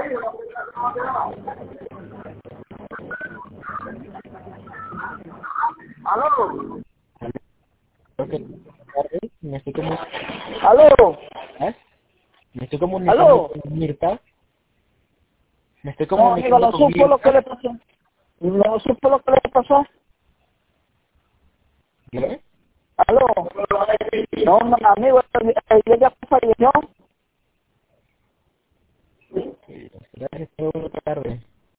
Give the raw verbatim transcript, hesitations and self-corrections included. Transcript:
Aló. Ok. Me estoy comunicando. Aló. ¿Eh? Me estoy comunicando Aló. con Mirta. Me estoy No, amigo, comunicando no con supo lo que le Mirta. pasó. No supo lo que le pasó. ¿Qué? Aló. No, no, amigo, ella ya falleció. Gracias por la tarde.